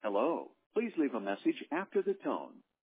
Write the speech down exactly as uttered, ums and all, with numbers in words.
Hello. Please leave a message after the tone.